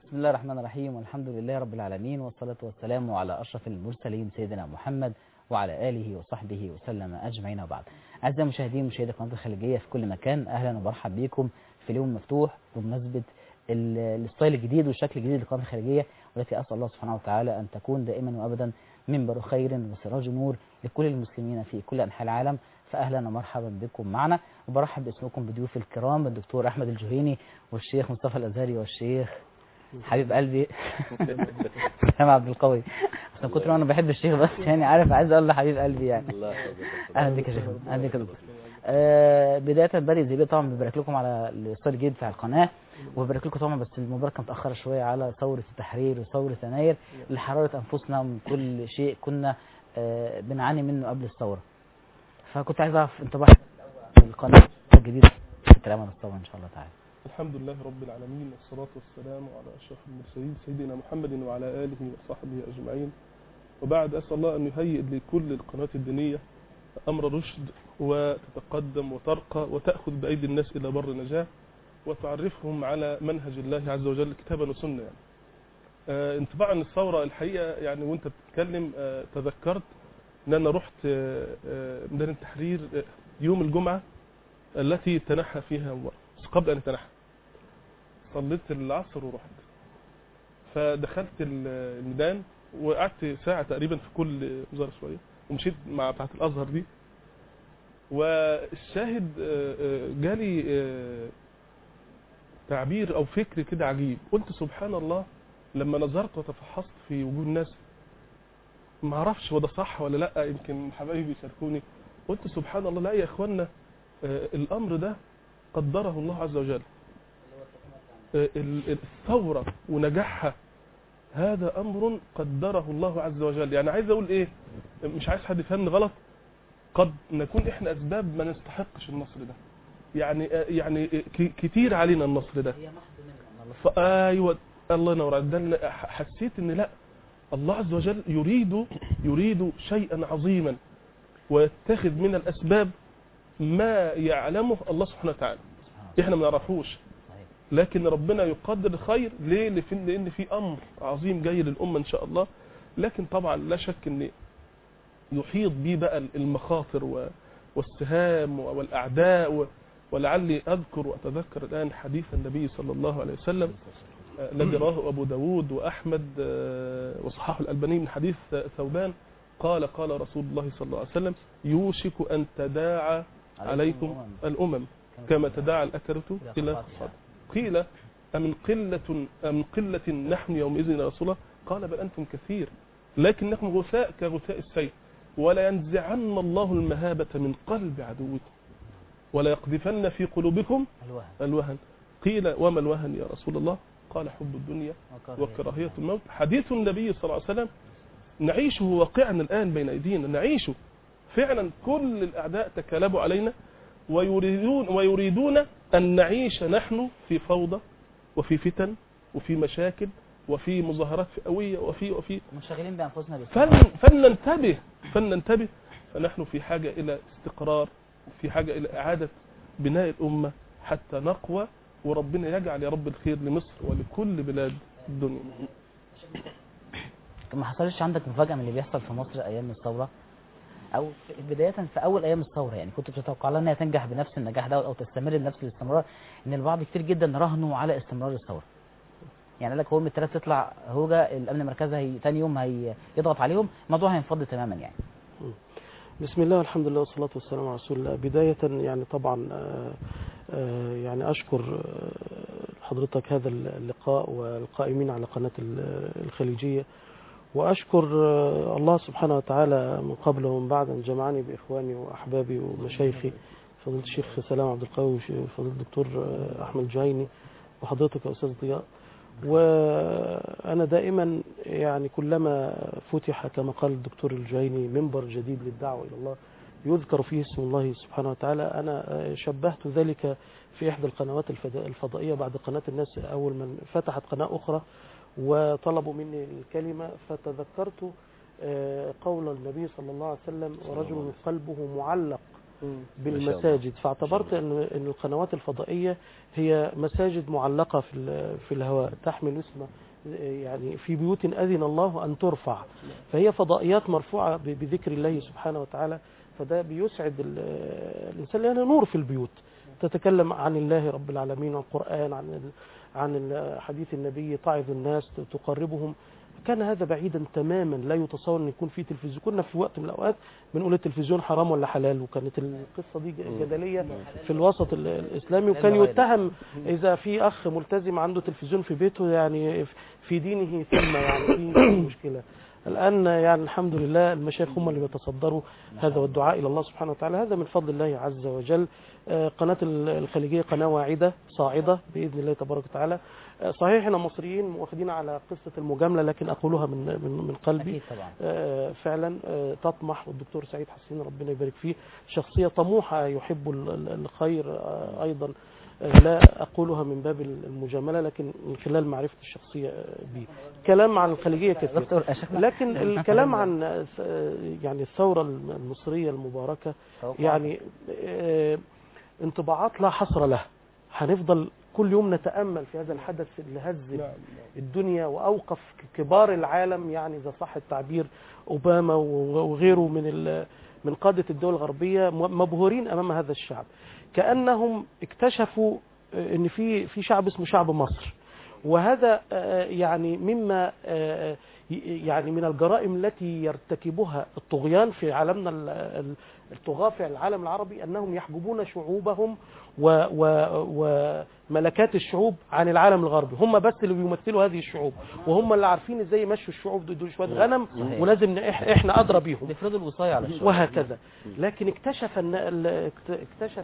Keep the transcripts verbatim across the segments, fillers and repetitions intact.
بسم الله الرحمن الرحيم، والحمد لله رب العالمين، والصلاة والسلام على أشرف المرسلين سيدنا محمد وعلى آله وصحبه وسلم أجمعين. وبعد. أعزائي المشاهدين مشاهدي قناة الخليجية في كل مكان، أهلا ومرحبا بكم في اليوم مفتوح بمناسبة الستايل الجديد والشكل الجديد لقناة الخليجية، والتي أسأل الله سبحانه وتعالى أن تكون دائما وأبدا منبر خير وسراج نور لكل المسلمين في كل أنحاء العالم. فأهلا ومرحبا بكم معنا، وبرحب باسمكم بضيوف الكرام الدكتور أحمد الجهيني والشيخ مصطفى الأزهري والشيخ حبيب قلبي سامع عبد القوي. عشان كتر ما انا بحب الشيخ بس يعني عارف عايز اقول له حبيب قلبي يعني. اهلا بك يا شيخ. اهلا بك يا دكتور. آه بدايه بادئ زي طبعا ببارك لكم على الستايل الجديد بتاع القناه، وببارك لكم طبعا، بس المباركه متاخره شويه على ثوره التحرير وثوره يناير لحراره انفسنا من كل شيء كنا آه بنعاني منه قبل الثوره. فكنت عايز اعرف انطباع القناه الجديده في الكلام عن الثوره ان شاء الله تعالى. الحمد لله رب العالمين، والصلاة والسلام على أشرف المرسلين سيدنا محمد وعلى آله وصحبه أجمعين. وبعد، أسأل الله أن يهيئ لكل القنوات الدينية أمر رشد وتتقدم وترقى وتأخذ بأيدي الناس إلى بر نجاة وتعرفهم على منهج الله عز وجل كتابا وسنة. يعني آه انطباع عن الثورة الحقيقة، يعني وانت بتتكلم آه تذكرت أن أنا رحت آه آه ميدان التحرير آه يوم الجمعة التي تنحى فيها مبارك. قبل أن يتنحى صليت العصر ورحت، فدخلت الميدان وقعدت ساعة تقريبا في كل وزارة شوية، ومشيت مع بتاعة الأزهر دي. والشاهد جالي تعبير أو فكر كده عجيب، قلت سبحان الله لما نظرت وتفحصت في وجوه الناس، ما اعرفش هو ده صح ولا لا، يمكن حبايبي يشاركوني. قلت سبحان الله، لا يا إخوانا، الأمر ده قدره الله عز وجل. الثورة ونجاحها هذا أمر قدره الله عز وجل. يعني عايز أقول إيه، مش عايز حد يفهمني غلط، قد نكون إحنا أسباب ما نستحقش النصر ده، يعني يعني كتير علينا النصر ده. فأيوة الله ينور عليك، حسيت إن لا، الله عز وجل يريد يريد شيئا عظيما، ويتخذ من الأسباب ما يعلمه الله سبحانه وتعالى إحنا ما نعرفوش، لكن ربنا يقدر الخير. ليه؟ لأن في أمر عظيم جاي للأمة إن شاء الله. لكن طبعا لا شك أن يحيط به بقى المخاطر والسهام والأعداء. ولعلي أذكر وأتذكر الآن حديث النبي صلى الله عليه وسلم الذي رواه أبو داود وأحمد وصححه الألباني من حديث ثوبان، قال قال رسول الله صلى الله عليه وسلم: يوشك أن تداعى عليكم الأمم كما تداعى الأكلة إلى الصدر. قيل: أمن قلة أم قلة نحن يومئذ يا رسول الله؟ قال: بل أنتم كثير لكنكم غثاء كغثاء السيل، ولا ينزعن الله المهابة من قلب عدوكم ولا يقذفن في قلوبكم الوهن. قيل: وما الوهن يا رسول الله؟ قال: حب الدنيا وكراهية الموت. حديث النبي صلى الله عليه وسلم نعيشه واقعا الآن بين أيدينا، نعيشه فعلا. كل الأعداء تكالبوا علينا ويريدون ويريدون أن نعيش نحن في فوضى وفي فتن وفي مشاكل وفي مظاهرات فئوية وفي وفي منشغلين بأنفسنا. فلننتبه فلننتبه فنحن في حاجة إلى استقرار، وفي حاجة إلى إعادة بناء الأمة حتى نقوى، وربنا يجعل يا رب الخير لمصر ولكل بلاد الدنيا. ما حصلش عندك مفاجأة من اللي بيحصل في مصر أيام الثورة، او بدايه في اول ايام الثوره؟ يعني كنت بتتوقع لها انها تنجح بنفس النجاح ده او تستمر بنفس الاستمرار؟ ان البعض كتير جدا راهنوا على استمرار الثوره، يعني قال لك هو من الثلاث تطلع هوجه الامن المركزي هي ثاني يوم هيضغط عليهم، الموضوع هينفض تماما. يعني بسم الله والحمد لله والصلاه والسلام على رسول الله. بدايه يعني طبعا يعني اشكر حضرتك هذا اللقاء والقائمين على قناه الخليجيه، وأشكر الله سبحانه وتعالى من قبل ومن بعد أن جمعني بإخواني وأحبابي ومشايخي فضيلة الشيخ سلام عبد القوي وفضيلة الدكتور أحمد الجهيني وحضرتك يا أستاذ ضياء. وأنا دائما يعني كلما فتح كما قال الدكتور الجهيني منبر جديد للدعوة إلى الله يذكر فيه اسم الله سبحانه وتعالى، أنا شبهت ذلك في إحدى القنوات الفضائية بعد قناة الناس، أول من فتحت قناة أخرى وطلبوا مني الكلمة، فتذكرت قول النبي صلى الله عليه وسلم: ورجل قلبه معلق بالمساجد، فاعتبرت ان ان القنوات الفضائيه هي مساجد معلقه في في الهواء تحمل اسم يعني في بيوت اذن الله ان ترفع، فهي فضائيات مرفوعه بذكر الله سبحانه وتعالى، فده بيسعد الانسان لانه نور في البيوت تتكلم عن الله رب العالمين، عن القرآن، عن عن حديث النبي، تعظ الناس تقربهم. كان هذا بعيدا تماما، لا يتصور ان يكون في تلفزيون. كنا في وقت من الاوقات بنقول التلفزيون حرام ولا حلال، وكانت القصه دي جدليه في الوسط الاسلامي، وكان يتهم اذا في اخ ملتزم عنده تلفزيون في بيته يعني في دينه ثم يعني في مشكله. الآن يعني الحمد لله المشايخ هم اللي بيتصدروا هذا، والدعاء إلى الله سبحانه وتعالى، هذا من فضل الله عز وجل. قناة الخليجية قناة واعدة صاعدة بإذن الله تبارك وتعالى. صحيح احنا مصريين واخدين على قصة المجاملة، لكن أقولها من من من قلبي فعلا تطمح، والدكتور سعيد حسين ربنا يبارك فيه شخصية طموحة يحب الخير أيضا، لا أقولها من باب المجاملة لكن من خلال معرفة الشخصية به. كلام عن الخليجية كثير، لكن الكلام عن يعني الثورة المصرية المباركة يعني انطباعات لا حصر لها. هنفضل كل يوم نتأمل في هذا الحدث اللي هز الدنيا وأوقف كبار العالم، يعني إذا صح التعبير أوباما وغيره من من قادة الدول الغربية مبهورين أمام هذا الشعب، كأنهم اكتشفوا ان في في شعب اسمه شعب مصر. وهذا يعني مما يعني من الجرائم التي يرتكبها الطغيان في عالمنا، الطغاة في العالم العربي، انهم يحجبون شعوبهم وملكات الشعوب عن العالم الغربي. هم بس اللي بيمثلوا هذه الشعوب، وهم اللي عارفين ازاي يمشوا الشعوب دول شويه غنم، ولازم احنا ادرى بيهم، بيفرضوا الوصايه على الشعوب وهكذا. لكن اكتشف ان اكتشف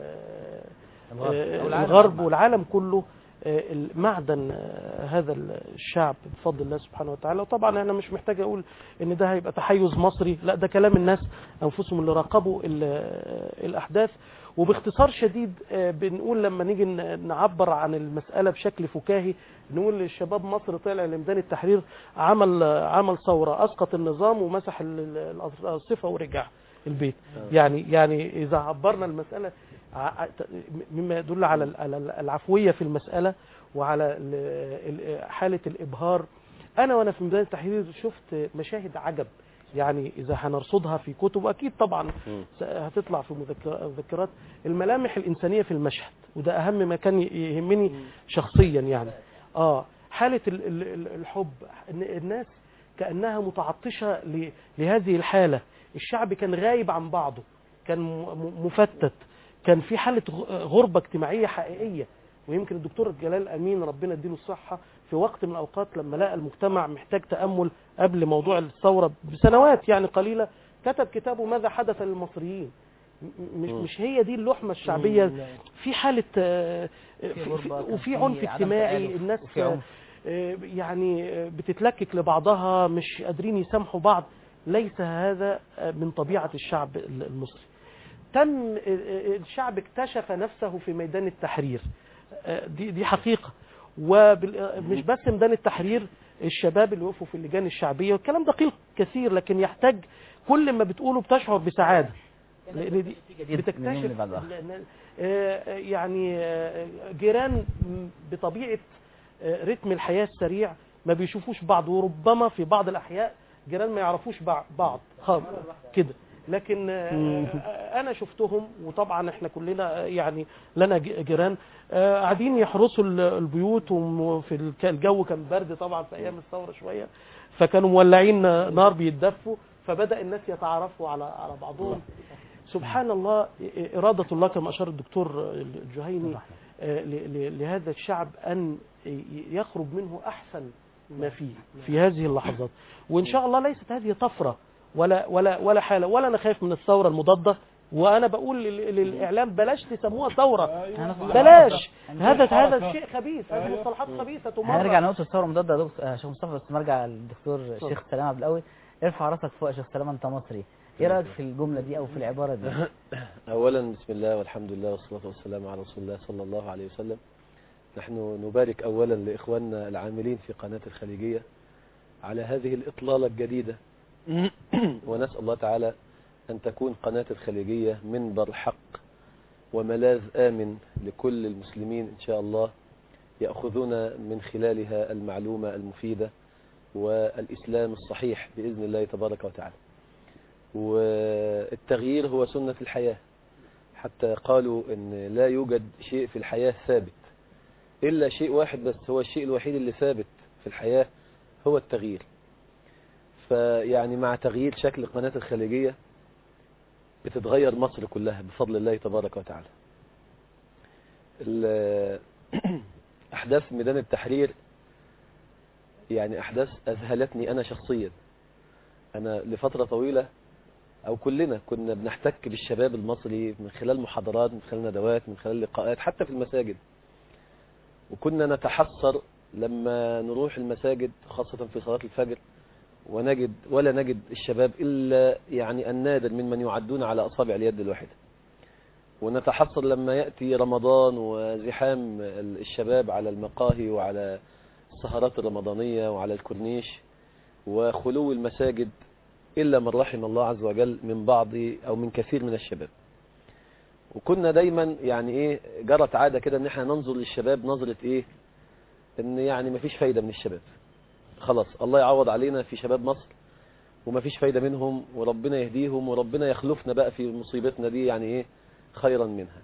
الغرب والعالم كله معدن هذا الشعب بفضل الله سبحانه وتعالى. وطبعا انا مش محتاج اقول ان ده هيبقى تحيز مصري، لا ده كلام الناس انفسهم اللي راقبوا الاحداث. وباختصار شديد بنقول لما نيجي نعبر عن المسألة بشكل فكاهي، نقول الشباب مصر طلع لميدان التحرير، عمل عمل ثورة، اسقط النظام ومسح الصفة ورجع البيت. يعني يعني اذا عبرنا المسألة مما يدل على العفوية في المسألة وعلى حالة الإبهار. أنا وأنا في ميدان التحرير شفت مشاهد عجب، يعني إذا هنرصدها في كتب أكيد طبعا هتطلع في مذكرات، الملامح الإنسانية في المشهد، وده أهم ما كان يهمني شخصيا. يعني آه حالة الحب، الناس كأنها متعطشة لهذه الحالة. الشعب كان غايب عن بعضه، كان مفتت، كان في حالة غربة اجتماعية حقيقية. ويمكن الدكتور جلال أمين ربنا يديله الصحة في وقت من الأوقات لما لقى المجتمع محتاج تأمل قبل موضوع الثورة بسنوات يعني قليلة، كتب كتابه ماذا حدث للمصريين. مش مش هي دي اللحمة الشعبية، في حالة وفي عنف اجتماعي، الناس يعني بتتلكك لبعضها، مش قادرين يسامحوا بعض. ليس هذا من طبيعة الشعب المصري. تم الشعب اكتشف نفسه في ميدان التحرير، دي دي حقيقة. ومش بس ميدان التحرير، الشباب اللي وقفوا في اللجان الشعبية، والكلام دقيق كثير لكن يحتاج كل ما بتقوله بتشعر بسعادة، لأن دي بتكتشف يعني جيران بطبيعة رتم الحياة السريع ما بيشوفوش بعض، وربما في بعض الأحياء جيران ما يعرفوش بعض كده. لكن انا شفتهم، وطبعا احنا كلنا يعني لنا جيران قاعدين يحرسوا البيوت، وفي الجو كان برد طبعا في ايام الثوره شويه، فكانوا مولعين نار بيتدفوا، فبدا الناس يتعرفوا على على بعضهم. سبحان الله، اراده الله كما اشار الدكتور الجهيني لهذا الشعب ان يخرج منه احسن ما فيه في هذه اللحظات. وان شاء الله ليست هذه طفره ولا ولا ولا حاله، ولا انا خايف من الثوره المضاده. وانا بقول للاعلام بلاش تسموها ثوره، بلاش، هذا هذا شيء خبيث، هذه مصطلحات خبيثه تمر. هنرجع نقطه الثوره المضاده يا دكتور شيخ مصطفى، بس نرجع للدكتور الشيخ سلام عبد القوي. ارفع راسك فوق يا شيخ سلام، انت مصري، ايه رايك في الجمله دي او في العباره دي؟ اولا بسم الله والحمد لله والصلاه والسلام على رسول الله صلى الله عليه وسلم. نحن نبارك اولا لاخواننا العاملين في قناه الخليجيه على هذه الاطلاله الجديده، ونسال الله تعالى أن تكون قناة الخليجية منبر حق وملاذ آمن لكل المسلمين إن شاء الله، يأخذون من خلالها المعلومة المفيدة والإسلام الصحيح بإذن الله تبارك وتعالى. والتغيير هو سنة الحياة، حتى قالوا أن لا يوجد شيء في الحياة ثابت إلا شيء واحد بس، هو الشيء الوحيد اللي ثابت في الحياة هو التغيير. فيعني مع تغيير شكل قناة الخليجية بتتغير مصر كلها بفضل الله تبارك وتعالى. أحداث ميدان التحرير يعني أحداث أذهلتني أنا شخصيا. أنا لفترة طويلة أو كلنا كنا بنحتك بالشباب المصري من خلال محاضرات، من خلال ندوات، من خلال لقاءات، حتى في المساجد. وكنا نتحسر لما نروح المساجد خاصة في صلاة الفجر ونجد ولا نجد الشباب إلا يعني النادر ممن يعدون على أصابع اليد الواحدة. ونتحسر لما يأتي رمضان وزحام الشباب على المقاهي وعلى السهرات الرمضانية وعلى الكورنيش وخلو المساجد إلا من رحم الله عز وجل من بعض أو من كثير من الشباب. وكنا دايما يعني إيه جرت عادة كده إن احنا ننظر للشباب نظرة إيه، إن يعني مفيش فايدة من الشباب، خلاص الله يعوض علينا في شباب مصر ومفيش فايدة منهم وربنا يهديهم وربنا يخلفنا بقى في مصيبتنا دي يعني إيه خيرا منها.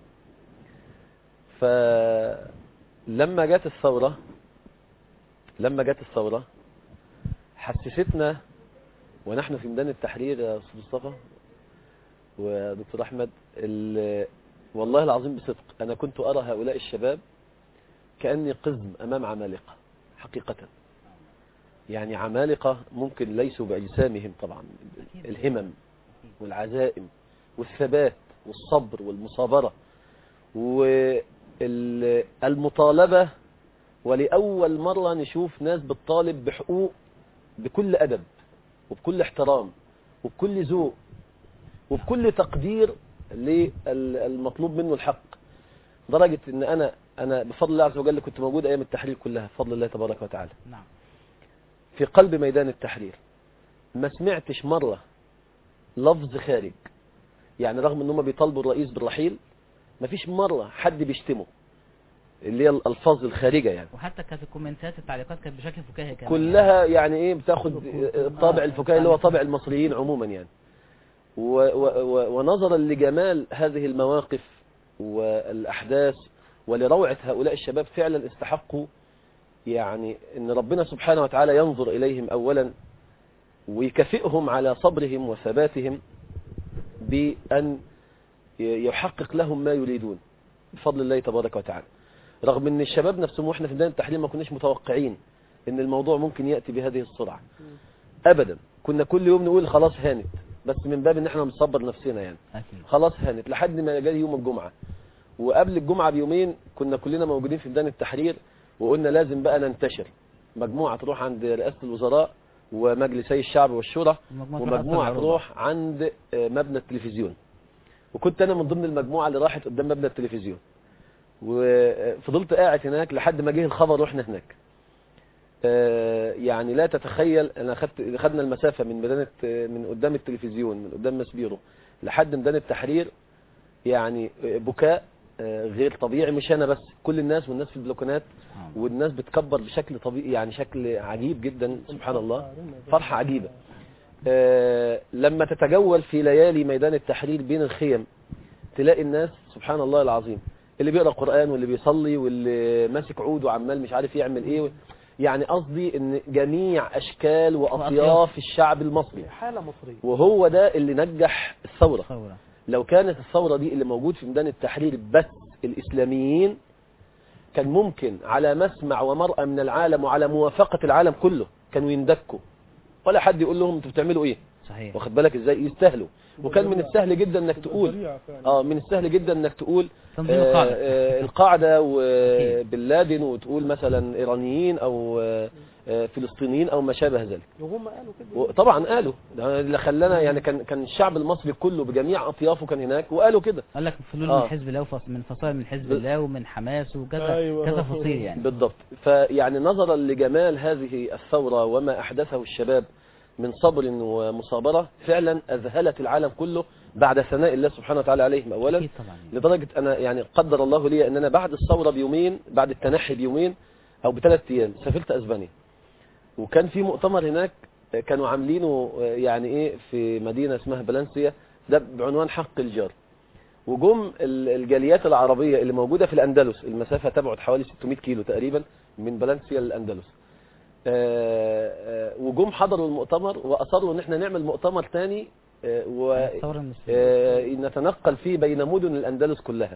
فلما جت الثورة لما جت الثورة حسستنا ونحن في ميدان التحرير يا أستاذ مصطفى ودكتور أحمد، والله العظيم بصدق أنا كنت أرى هؤلاء الشباب كأني قزم أمام عمالقة حقيقة. يعني عمالقة ممكن ليسوا بأجسامهم طبعا، الهمم والعزائم والثبات والصبر والمصابرة والمطالبة. ولأول مرة نشوف ناس بتطالب بحقوق بكل أدب وبكل احترام وبكل ذوق وبكل تقدير للمطلوب منه الحق. درجة ان انا انا بفضل الله عز وجل كنت موجود ايام التحرير كلها بفضل الله تبارك وتعالى. نعم. في قلب ميدان التحرير ما سمعتش مرة لفظ خارج، يعني رغم ان هم بيطالبوا الرئيس بالرحيل ما فيش مرة حد بيشتمه، اللي هي الالفاظ الخارجة يعني. وحتى كانت الكومنتات التعليقات كانت بشكل فكاهي كمان كلها يعني ايه بتاخد الطابع الفكاهي اللي هو طابع المصريين عموما يعني. و و ونظرا لجمال هذه المواقف والأحداث ولروعة هؤلاء الشباب فعلا استحقوا يعني ان ربنا سبحانه وتعالى ينظر إليهم أولا ويكافئهم على صبرهم وثباتهم بأن يحقق لهم ما يريدون بفضل الله تبارك وتعالى. رغم ان الشباب نفسهم واحنا في ميدان التحرير ما كناش متوقعين ان الموضوع ممكن يأتي بهذه السرعة أبدا. كنا كل يوم نقول خلاص هانت، بس من باب ان احنا نصبر نفسنا يعني أكيد. خلاص هانت لحد ما جاء يوم الجمعة. وقبل الجمعة بيومين كنا كلنا موجودين في ميدان التحرير وقلنا لازم بقى ننتشر، مجموعة تروح عند رئاسة الوزراء ومجلسي الشعب والشورى ومجموعة تروح عند مبنى التلفزيون. وكنت انا من ضمن المجموعة اللي راحت قدام مبنى التلفزيون وفضلت قاعد هناك لحد ما جه الخبر رحنا هناك. يعني لا تتخيل انا خدت خدنا المسافة من ميدان من قدام التلفزيون من قدام مسبيرو لحد ميدان التحرير، يعني بكاء غير طبيعي. مش انا بس، كل الناس والناس في البلوكونات والناس بتكبر بشكل طبيعي يعني شكل عجيب جدا سبحان الله، فرحة عجيبة. لما تتجول في ليالي ميدان التحرير بين الخيم تلاقي الناس سبحان الله العظيم اللي بيقرأ قرآن واللي بيصلي واللي ماسك عود وعمال مش عارف يعمل ايه. يعني قصدي ان جميع اشكال واطياف الشعب المصري حالة مصرية، وهو ده اللي نجح الثورة. لو كانت الثورة دي اللي موجود في ميدان التحرير بس الإسلاميين كان ممكن على مسمع ومرأى من العالم وعلى موافقة العالم كله كانوا يندكوا ولا حد يقول لهم انتوا بتعملوا ايه. صحيح. واخد بالك ازاي يستاهلوا. وكان من السهل جدا انك تقول اه من السهل جدا انك تقول آه آه القاعدة وبن لادن وتقول مثلا ايرانيين او آه فلسطينيين او ما شابه ذلك. وهم قالوا كده طبعا قالوا، ده اللي خلانا يعني كان كان الشعب المصري كله بجميع اطيافه كان هناك وقالوا كده. قال لك فلول آه. من حزب الله ومن فصائل من حزب الله ومن حماس وكذا أيوة. كذا فصيل يعني بالضبط. فيعني نظرا لجمال هذه الثورة وما احدثه الشباب من صبر ومصابرة فعلا أذهلت العالم كله بعد ثناء الله سبحانه وتعالى عليهم أولا. أكيد طبعا. لدرجة أنا يعني قدر الله لي أن أنا بعد الثورة بيومين، بعد التنحي بيومين أو بثلاث أيام سافرت أسبانيا، وكان في مؤتمر هناك كانوا عاملينه يعني إيه في مدينة اسمها فالنسيا، ده بعنوان حق الجار. وجم الجاليات العربية اللي موجودة في الأندلس، المسافة تبعد حوالي ستمائة كيلو تقريبا من فالنسيا للأندلس، وجم حضروا المؤتمر وأصروا ان احنا نعمل مؤتمر تاني ونتنقل فيه بين مدن الأندلس كلها.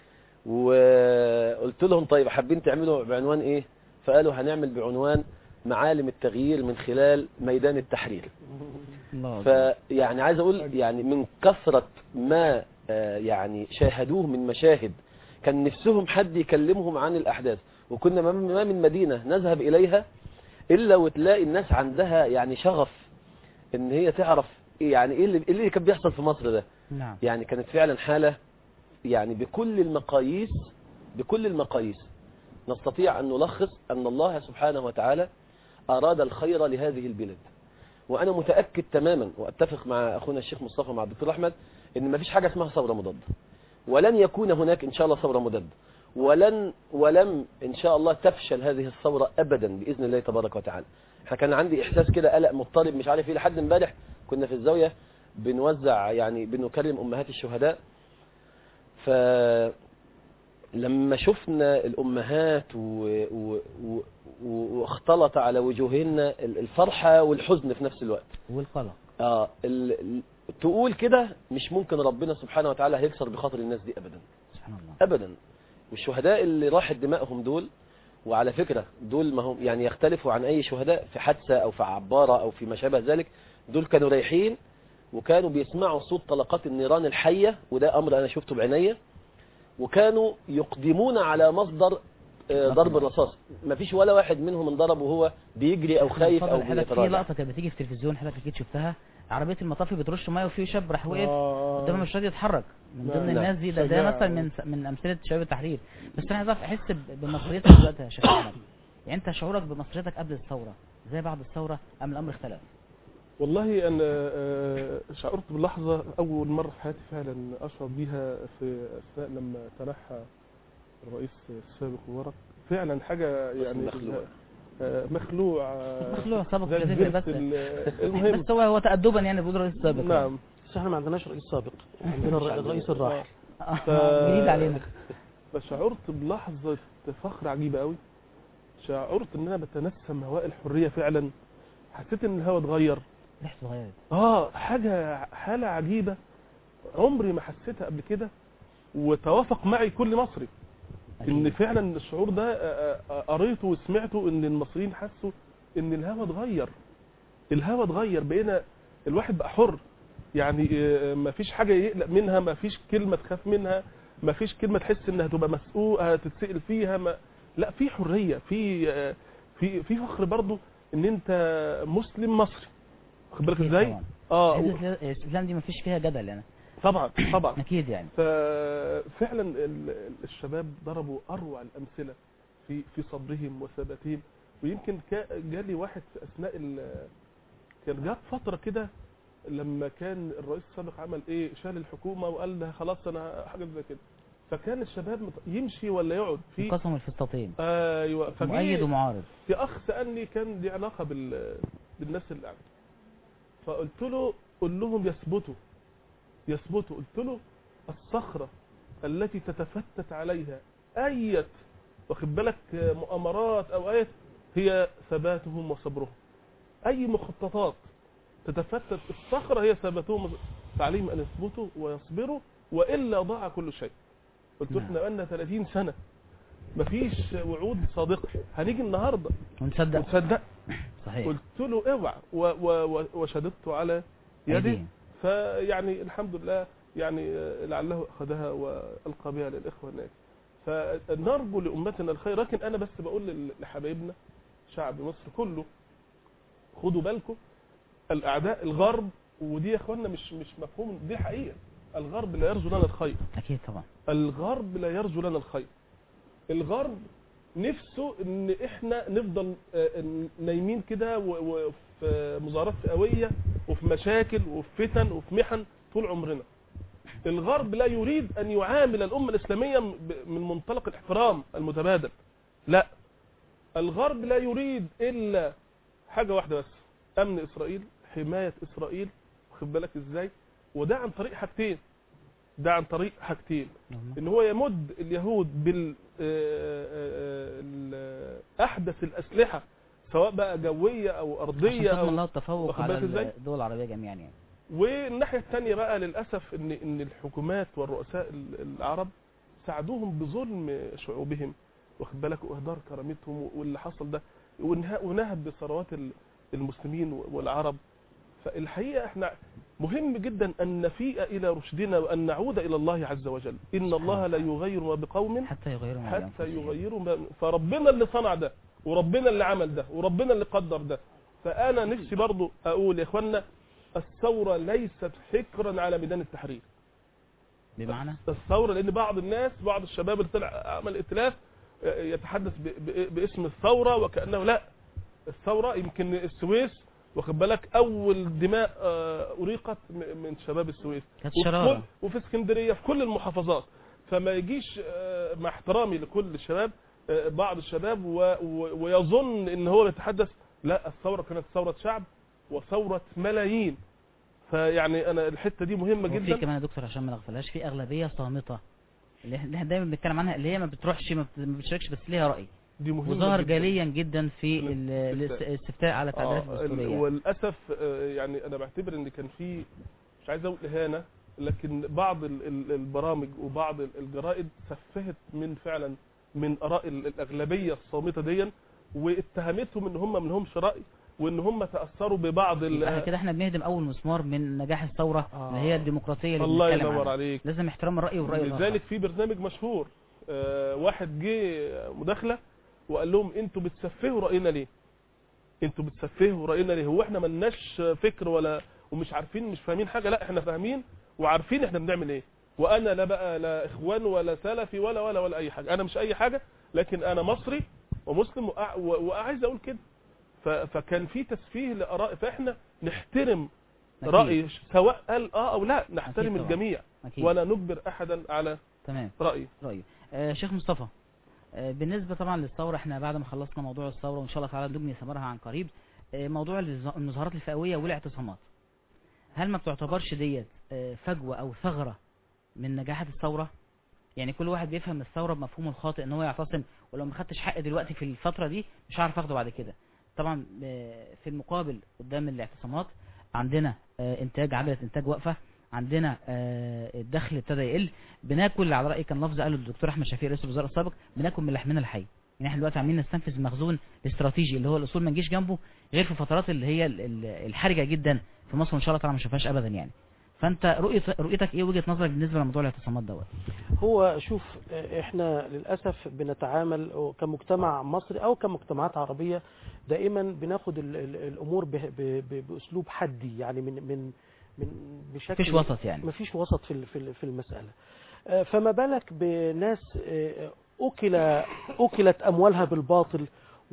وقلت لهم طيب حابين تعملوا بعنوان ايه؟ فقالوا هنعمل بعنوان معالم التغيير من خلال ميدان التحرير. فيعني عايز اقول يعني من كثرة ما يعني شاهدوه من مشاهد كان نفسهم حد يكلمهم عن الأحداث، وكنا ما من مدينة نذهب إليها إلا وتلاقي الناس عندها يعني شغف إن هي تعرف يعني إيه اللي, إيه اللي كان بيحصل في مصر ده. نعم. يعني كانت فعلا حالة يعني بكل المقاييس بكل المقاييس نستطيع أن نلخص أن الله سبحانه وتعالى أراد الخير لهذه البلاد. وأنا متأكد تماما وأتفق مع أخونا الشيخ مصطفى مع الدكتور أحمد إن ما فيش حاجة اسمها ثورة مضادة، ولن يكون هناك إن شاء الله ثورة مضادة، ولن ولم إن شاء الله تفشل هذه الثورة أبدا بإذن الله تبارك وتعالى. احنا كان عندي إحساس كده قلق مضطرب مش عارف إيه لحد امبارح كنا في الزاوية بنوزع يعني بنكرم أمهات الشهداء، فلما شفنا الأمهات و... و... و... واختلط على وجوههن الفرحة والحزن في نفس الوقت والقلق. آه ال... تقول كده مش ممكن ربنا سبحانه وتعالى هيكسر بخاطر الناس دي أبدا سبحان الله أبدا. والشهداء اللي راحت دمائهم دول، وعلى فكرة دول ما هم يعني يختلفوا عن أي شهداء في حادثة أو في عبارة أو في ما شابه ذلك، دول كانوا رايحين وكانوا بيسمعوا صوت طلقات النيران الحية، وده أمر أنا شفته بعينيا، وكانوا يقدمون على مصدر ضرب الرصاص. ما فيش ولا واحد منهم انضرب وهو بيجري أو خايف أو بيتراجع. في لقطة كانت بتيجي في التلفزيون حضرتك أكيد شفتها، عربية المطافي بترش ميه وفي شاب راح وقف قدامه مش راضي يتحرك من ضمن الناس دي. ده, ده مثلا من من امثله شباب التحرير. بس انا عايز احس بمصريتك دلوقتي يا شيخ احمد، يعني انت شعورك بمصريتك قبل الثوره زي بعد الثوره ام الامر اختلف؟ والله انا شعرت بلحظه اول مره في حياتي فعلا اشعر بيها في اثناء لما تنحى الرئيس السابق مبارك. فعلا حاجه يعني مخلوع مخلوع مخلوع سابق بس المهم بس هو هو تأدبا يعني بيقول رئيس سابق. نعم بس احنا ما عندناش رئيس سابق، عندنا الرئيس الراحل جديد علينا. فشعرت بلحظه فخر عجيبه قوي، شعرت ان انا بتنسم هواء الحريه فعلا، حسيت ان الهواء اتغير، ريحته اتغيرت. اه حاجه حاله عجيبه عمري ما حسيتها قبل كده، وتوافق معي كل مصري ان فعلا الشعور ده قريته وسمعته ان المصريين حسوا ان الهواء اتغير، الهواء اتغير، بقينا الواحد بقى حر، يعني ما فيش حاجه يقلق منها، ما فيش كلمه تخاف منها، ما فيش كلمه تحس انها تبقى مسؤول تتسال فيها، ما لا في حريه، في في في فخر برضو ان انت مسلم مصري، واخد بالك ازاي؟ اه الاسلام دي ما فيش فيها جدل يعني. طبعا طبعا اكيد يعني. ففعلا الشباب ضربوا اروع الامثله في في صبرهم وثباتهم. ويمكن جالي واحد في اثناء كان جات فتره كده لما كان الرئيس السابق عمل ايه، شال الحكومه وقال ده خلاص انا حاجه زي كده، فكان الشباب يمشي ولا يقعد في قسم الفسطاطين. ايوه مؤيد ومعارض. في اخ سالني كان ليه علاقه بال بالناس اللي قاعده، فقلت له قول لهم يثبتوا يثبتوا قلت له الصخره التي تتفتت عليها اية واخد بالك مؤامرات او اية هي ثباتهم وصبرهم. اي مخططات تتفتت الصخره هي ثباتهم، فعليهم ان يثبتوا ويصبروا والا ضاع كل شيء. قلت له احنا بقالنا ثلاثين سنه مفيش وعود صادقه، هنيجي النهارده ونصدق ونصدق صحيح. قلت له اوعى وشددت على يدي، فيعني الحمد لله يعني لعله اخذها والقى بها للاخوه هناك. فنرجو لامتنا الخير، لكن انا بس بقول لحبايبنا شعب مصر كله خدوا بالكم الاعداء الغرب، ودي يا اخواننا مش مش مفهوم، دي حقيقه، الغرب لا يرجو لنا الخير. اكيد طبعا. الغرب لا يرجو لنا الخير. الغرب نفسه ان احنا نفضل نايمين كده وفي مظاهرات فئويه وفي مشاكل وفي فتن وفي محن طول عمرنا. الغرب لا يريد ان يعامل الامه الاسلاميه من منطلق الاحترام المتبادل، لا، الغرب لا يريد الا حاجه واحده بس، امن اسرائيل، حمايه اسرائيل، واخد بالك ازاي؟ وده عن طريق حاجتين، ده عن طريق حاجتين ان هو يمد اليهود بال احدث الاسلحه سواء بقى جويه او ارضيه عشان او الله التفوق على الدول العربيه جميعا يعني. والناحيه الثانيه بقى للاسف ان ان الحكومات والرؤساء العرب ساعدوهم بظلم شعوبهم، واخد بالك، واهدار كرامتهم، واللي حصل ده ونهب بثروات المسلمين والعرب. فالحقيقه احنا مهم جدا ان نفيء الى رشدنا وان نعود الى الله عز وجل. ان الله لا يغير ما بقوم حتى يغيروا ما حتى يغيروا ما، فربنا اللي صنع ده وربنا اللي عمل ده وربنا اللي قدر ده. فانا نفسي برضو اقول يا اخوانا، الثوره ليست فكرا على ميدان التحرير. بمعنى الثوره، لان بعض الناس بعض الشباب اللي طلع عمل ائتلاف يتحدث باسم الثوره وكانه لا، الثوره يمكن السويس، واخد بالك، اول دماء اريقت من شباب السويس وفي, وفي اسكندريه في كل المحافظات. فما يجيش مع احترامي لكل الشباب بعض الشباب ويظن ان هو يتحدث، لا، الثوره كانت ثوره شعب وثوره ملايين. فيعني انا الحته دي مهمه جدا. وفي كمان يا دكتور عشان ما نغفلهاش، في اغلبيه صامته اللي احنا دايما بنتكلم عنها، اللي هي ما بتروحش ما بتشاركش بس ليها راي، دي مهمه وظهر جداً. جاليا جدا في الاستفتاء على التعديلات آه الدستوريه يعني. وللاسف يعني انا بعتبر ان كان في، مش عايز اقول اهانه، لكن بعض البرامج وبعض الجرائد سفهت من فعلا من اراء الاغلبيه الصامته دي، واتهمتهم ان هم ما لهمش راي وان هم تاثروا ببعض ال كده احنا بنهدم اول مسمار من نجاح الثوره آه. اللي هي الديمقراطيه اللي الله ينور عليك. لازم احترام الراي والراي الاخر. لذلك في برنامج مشهور آه واحد جه مداخله وقال لهم انتوا بتسفهوا راينا ليه؟ انتوا بتسفهوا راينا ليه؟ هو احنا ملناش فكر ولا ومش عارفين مش فاهمين حاجه؟ لا، احنا فاهمين وعارفين احنا بنعمل ايه. وانا لا بقى لا اخوان ولا سلفي ولا ولا ولا اي حاجه، انا مش اي حاجه، لكن انا مصري ومسلم وعايز اقول كده. فكان في تسفيه لاراء، فاحنا نحترم راي سواء قال اه او لا، نحترم الجميع أكيد. ولا نجبر احدا على تمام رايه. رايه آه شيخ مصطفى، آه بالنسبه طبعا للثوره، احنا بعد ما خلصنا موضوع الثوره وان شاء الله تعالى نجني ثمارها عن قريب، آه موضوع المظاهرات الفئويه والاعتصامات، هل ما بتعتبرش ديت آه فجوه او ثغره من نجاحات الثوره؟ يعني كل واحد بيفهم الثوره بمفهومه الخاطئ، ان هو يعتصم ولو ما خدتش حق دلوقتي في الفتره دي مش هعرف اخده بعد كده. طبعا في المقابل قدام الاعتصامات عندنا انتاج، عجله انتاج واقفه، عندنا الدخل ابتدى يقل، بناكل على راي كان لفظ قاله الدكتور احمد شفيق رئيس الوزراء السابق، بناكل من لحمنا الحي. يعني احنا دلوقتي عاملين نستنفذ المخزون الاستراتيجي اللي هو الاصول ما نجيش جنبه غير في فترات اللي هي الحرجه جدا في مصر، وان شاء الله تعالى ما نشوفهاش ابدا يعني. فانت رؤيه رؤيتك ايه، وجهه نظرك بالنسبه لموضوع الاعتصامات دوت؟ هو شوف، احنا للاسف بنتعامل كمجتمع مصري او كمجتمعات عربيه دائما بناخد ال ال الامور ب ب باسلوب حدي، يعني من من من بشكل مفيش وسط، يعني مفيش وسط في في المساله. فما بالك بناس اكل اكلت اموالها بالباطل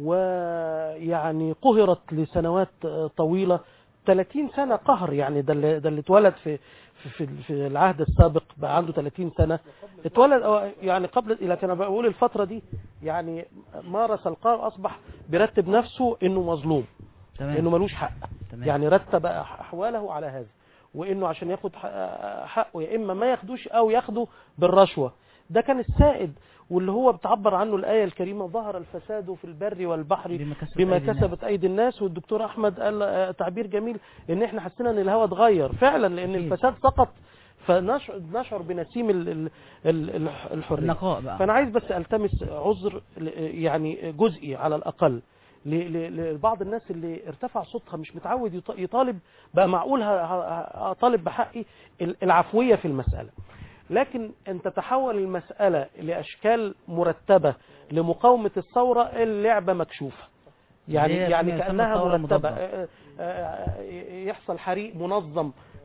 ويعني قهرت لسنوات طويله، ثلاثين سنة قهر. يعني ده اللي ده اللي اتولد في في في العهد السابق بقى عنده ثلاثين سنة، اتولد يعني قبل، لكن انا بقول الفترة دي يعني مارس القهر، اصبح بيرتب نفسه انه مظلوم، تمام. انه ملوش حق، تمام. يعني رتب احواله على هذا، وانه عشان ياخد حقه يا اما ما ياخدوش او ياخده بالرشوة. ده كان السائد، واللي هو بتعبر عنه الآية الكريمة: ظهر الفساد في البر والبحر بما كسبت أيدي الناس. والدكتور أحمد قال تعبير جميل، إن إحنا حسينا إن الهواء اتغير فعلا، لأن الفساد سقط فنشعر بنسيم الحرية. النقاء بقى. فأنا عايز بس ألتمس عذر يعني جزئي على الأقل لبعض الناس اللي ارتفع صوتها، مش متعود يطالب، بقى معقول أطالب بحقي العفوية في المسألة، لكن أن تتحول المسألة لأشكال مرتبة لمقاومة الثورة، اللعبة مكشوفة. يعني يعني كأنها مرتبة، يحصل حريق منظم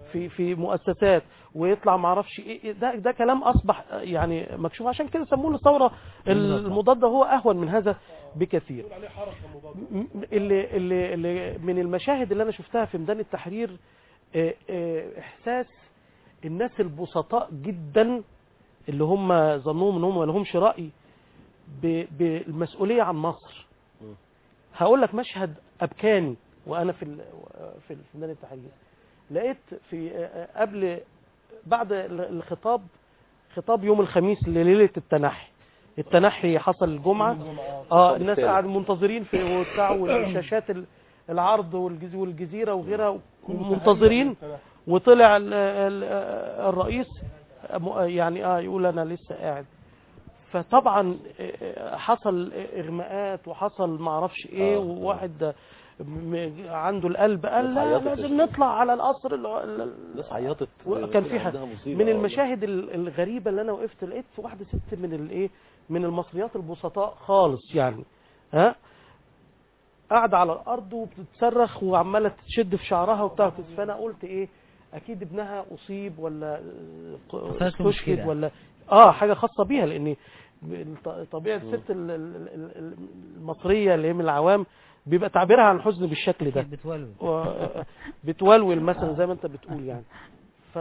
في في مؤسسات ويطلع ما اعرفش ايه، ده ده كلام اصبح يعني مكشوف. عشان كده سموه الثوره المضاده، هو اهون من هذا بكثير. اللي اللي اللي من المشاهد اللي انا شفتها في ميدان التحرير احساس الناس البسطاء جدا اللي هم ظنوهم ان هم ما لهمش راي بالمسؤوليه عن مصر. هقول لك مشهد ابكاني وانا في في ميدان التحرير. لقيت في قبل بعد الخطاب، خطاب يوم الخميس لليله التنحي، التنحي حصل الجمعه، اه الناس قاعدين منتظرين في وبتاع والشاشات العرض والجزيره وغيرها منتظرين، وطلع الرئيس يعني اه يقول انا لسه قاعد. فطبعا حصل اغماءات وحصل ما اعرفش ايه، وواحد عنده القلب قال لا لازم نطلع على القصر. الناس عيطت، كان في حاجه من المشاهد الغريبه اللي انا وقفت لقيت واحده ست من الايه من المصريات البسطاء خالص يعني، ها قاعده على الارض وبتتصرخ وعماله تشد في شعرها وبتاع. فانا قلت ايه، اكيد ابنها اصيب ولا استشهد ولا اه حاجه خاصه بيها، لان طبيعه الست المصريه اللي هي من العوام بيبقى تعبيرها عن الحزن بالشكل ده، بتولول بتولول مثلا زي ما انت بتقول يعني. ف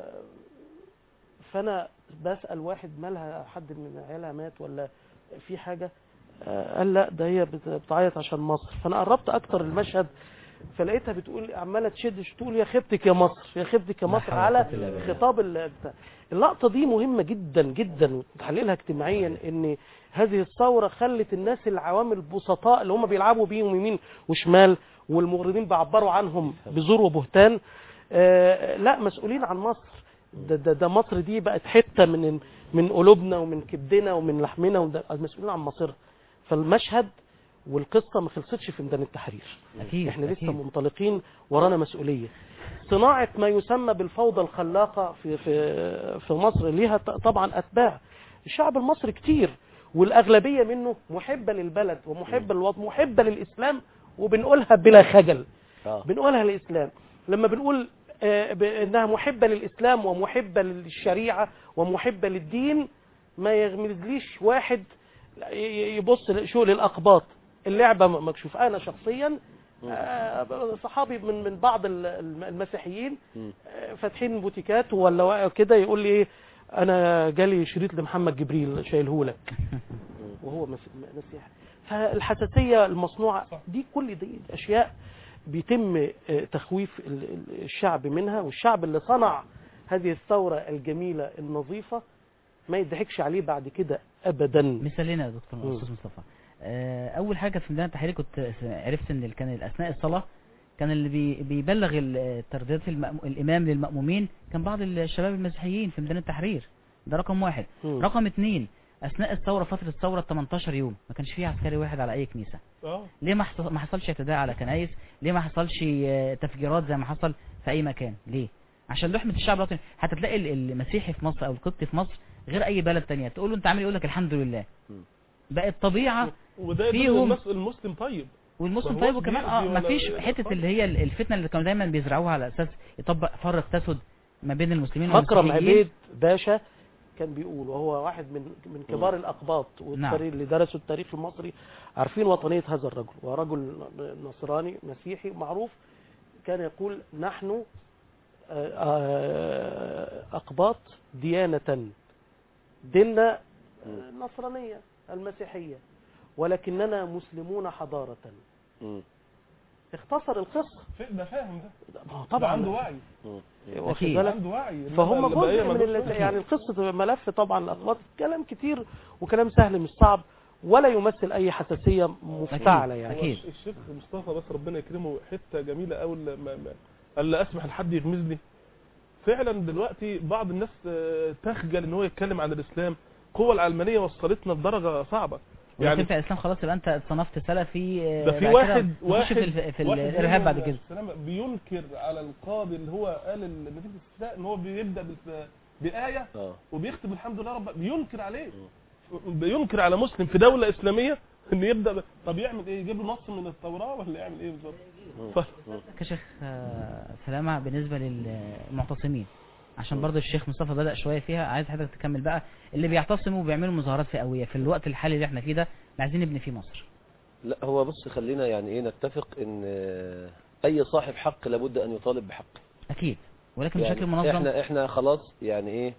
فانا بسال واحد مالها، حد من عيالها مات ولا في حاجه؟ قال لا ده هي بتعيط عشان مصر. فانا قربت اكتر المشهد فلقيتها بتقول عماله تشد تقول يا خيبتك يا مصر يا خيبتك يا مصر على خطاب اللقطه دي. مهمه جدا جدا وتحليلها اجتماعيا، ان هذه الثوره خلت الناس العوام البسطاء اللي هم بيلعبوا بيهم يمين وشمال والمغرضين بيعبروا عنهم بزور وبهتان آه لا مسؤولين عن مصر. ده, ده, ده مصر دي بقت حته من من قلوبنا ومن كبدنا ومن لحمنا، مسؤولين عن مصر. فالمشهد والقصه ما خلصتش في ميدان التحرير، أكيد احنا لسه أكيد. منطلقين ورانا مسؤوليه. صناعه ما يسمى بالفوضى الخلاقه في في في مصر ليها طبعا اتباع. الشعب المصري كتير والاغلبيه منه محبه للبلد ومحبه للوطن محبه للاسلام، وبنقولها بلا خجل. آه. بنقولها للاسلام لما بنقول آه انها محبه للاسلام ومحبه للشريعه ومحبه للدين. ما يغمزليش واحد يبص شو للاقباط، اللعبه مكشوف. انا شخصيا آه صحابي من من بعض المسيحيين آه فاتحين بوتيكات ولا كده، يقول لي ايه انا جالي شريط لمحمد جبريل شايله لك وهو مسيحي. فالحساسيه المصنوعه دي كل دي اشياء بيتم تخويف الشعب منها، والشعب اللي صنع هذه الثوره الجميله النظيفه ما يضحكش عليه بعد كده ابدا. مثالنا يا دكتور استاذ مصطفى، اول حاجه في ميدان التحرير كنت عرفت ان كان اثناء الصلاه كان اللي بي بيبلغ ترديات الامام للمأمومين كان بعض الشباب المسيحيين في ميدان التحرير. ده رقم واحد. م. رقم اثنين، اثناء الثوره فتره الثوره تمنتاشر يوم ما كانش فيه عسكري واحد على اي كنيسه. أوه. ليه ما ما حصلش اعتداء على كنايس؟ ليه ما حصلش تفجيرات زي ما حصل في اي مكان؟ ليه؟ عشان لحمه الشعب الوطني. حتى تلاقي المسيحي في مصر او القبطي في مصر غير اي بلد ثانيه، تقول له انت عامل، يقول لك الحمد لله. م. بقت طبيعه وده فيهم المسلم طيب والمسلم طيب. وكمان اه ما فيش حته اللي هي الفتنه اللي كانوا دايما بيزرعوها على اساس يطبق فرق تسد ما بين المسلمين والمسيحيين. مكرم عبيد باشا كان بيقول، وهو واحد من من كبار الأقباط والتاريخ اللي درسوا التاريخ المصري عارفين وطنية هذا الرجل، ورجل نصراني مسيحي معروف. كان يقول نحن أقباط ديانة، ديننا النصرانية المسيحية، ولكننا مسلمون حضارة. م. اختصر القصة. ده فاهم ده طبعا عنده وعي. واخد عنده وعي. فهم جزء من يعني القصة ملف طبعا الأقباط كلام كتير وكلام سهل مش صعب ولا يمثل أي حساسية مفتعلة يعني. أكيد. الشيخ مصطفى بس ربنا يكرمه حتة جميلة أوي قال لا أسمح لحد يغمز لي. فعلا دلوقتي بعض الناس تخجل إن هو يتكلم عن الإسلام. القوة العلمانية وصلتنا لدرجة صعبة. يعني في الاسلام خلاص يبقى انت اتصنفت سلفي. ده في واحد واحد في, في واحد الارهاب بعد كده بينكر على القاضي اللي هو قال النتيجه الاستثناء ان هو بيبدا بايه وبيختم الحمد لله رب، بينكر عليه. بينكر على مسلم في دوله اسلاميه ان يبدا ب... طب يعمل ايه؟ يجيب له نص من التوراه ولا يعمل ايه بالظبط؟ ف... كشيخ سلامه بالنسبه للمعتصمين، عشان برضه الشيخ مصطفى بدأ شويه فيها، عايز حضرتك تكمل بقى. اللي بيعتصموا وبيعملوا مظاهرات فئويه في الوقت الحالي اللي احنا فيه ده، عايزين نبني فيه مصر. لا هو بص، خلينا يعني ايه نتفق ان اي صاحب حق لابد ان يطالب بحقه اكيد، ولكن يعني بشكل منظم. احنا احنا خلاص يعني ايه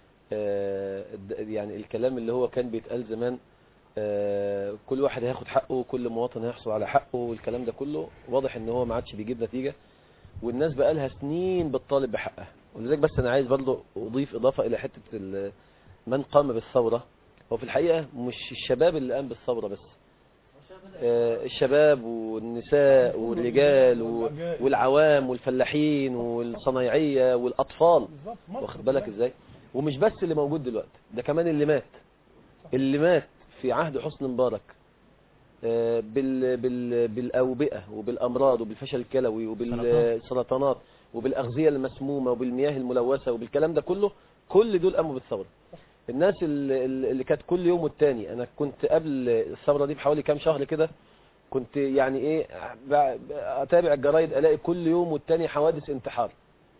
آه يعني الكلام اللي هو كان بيتقال زمان آه كل واحد هياخد حقه وكل مواطن هيحصل على حقه، والكلام ده كله واضح ان هو ما عادش بيجيب نتيجة، والناس بقى لها سنين بتطالب بحقها. ولذلك بس انا عايز برضه اضيف اضافة الى حتة من قام بالثورة. هو في الحقيقة مش الشباب اللي قام بالثورة بس، آه الشباب والنساء والرجال والعوام والفلاحين والصنايعية والاطفال، واخد بالك ازاي؟ ومش بس اللي موجود دلوقتي، ده كمان اللي مات اللي مات في عهد حسني مبارك بال بال بالاوبئه وبالامراض وبالفشل الكلوي وبالسرطانات وبالاغذيه المسمومه وبالمياه الملوثه وبالكلام ده كله، كل دول قاموا بالثوره. الناس اللي, اللي كانت كل يوم والتاني، انا كنت قبل الثوره دي بحوالي كام شهر كده، كنت يعني ايه اتابع الجرايد الاقي كل يوم والتاني حوادث انتحار،